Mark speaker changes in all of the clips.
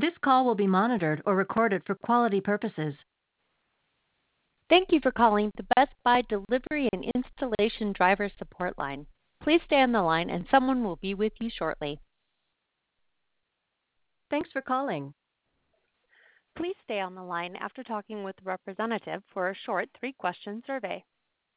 Speaker 1: This call will be monitored or recorded for quality purposes.
Speaker 2: Thank you for calling the Best Buy Delivery and Installation Driver Support Line. Please stay on the line and someone will be with you shortly.
Speaker 1: Thanks for calling.
Speaker 2: Please stay on the line after talking with a representative for a short 3-question survey.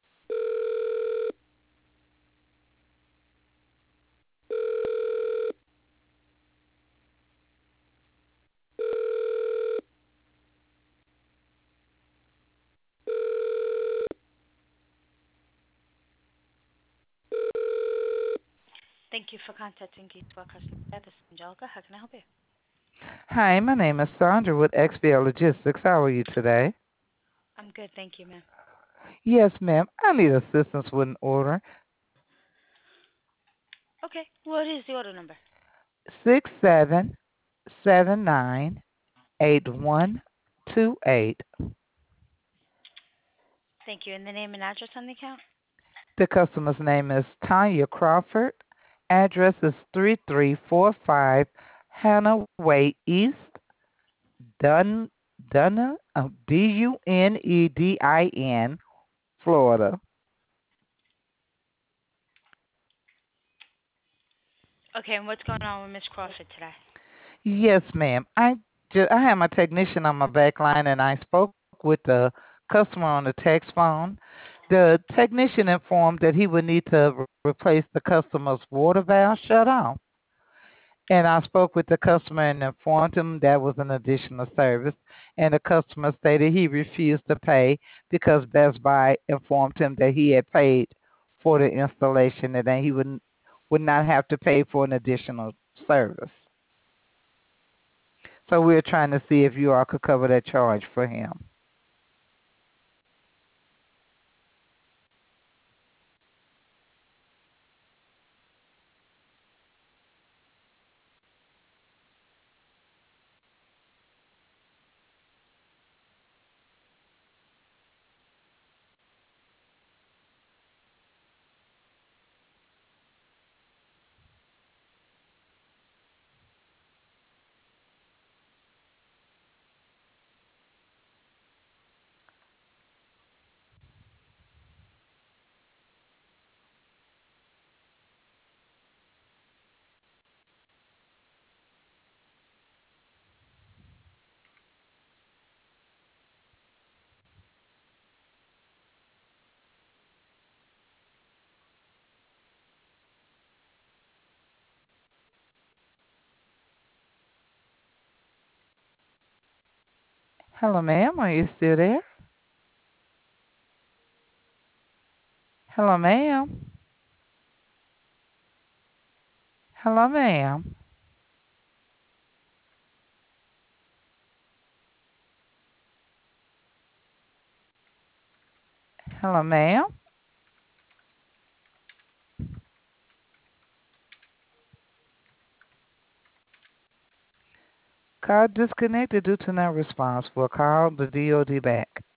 Speaker 3: Thank you for contacting Gateway Customer Care. This is Angelica. How can I help you?
Speaker 4: Hi, my name is Sandra with XBL Logistics. How are you today?
Speaker 3: I'm good, thank you, ma'am.
Speaker 4: Yes, ma'am. I need assistance with an order.
Speaker 3: Okay, what is the order number?
Speaker 4: 67798128.
Speaker 3: Thank you. And the name and address on the account?
Speaker 4: The customer's name is Tanya Crawford. Address is 3345 Hannah Way East, Dunedin, Florida.
Speaker 3: Okay, and what's going on with Miss Crawford today?
Speaker 4: Yes, ma'am. I have my technician on my back line, and I spoke with the customer on the text phone. The technician informed that he would need to replace the customer's water valve shut off. And I spoke with the customer and informed him that was an additional service. And the customer stated he refused to pay because Best Buy informed him that he had paid for the installation and that he would not have to pay for an additional service. So we're trying to see if you all could cover that charge for him. Hello, ma'am. Are you still there? Hello, ma'am. Hello, ma'am. Hello, ma'am. Call disconnected due to no response. We'll call the DOD back.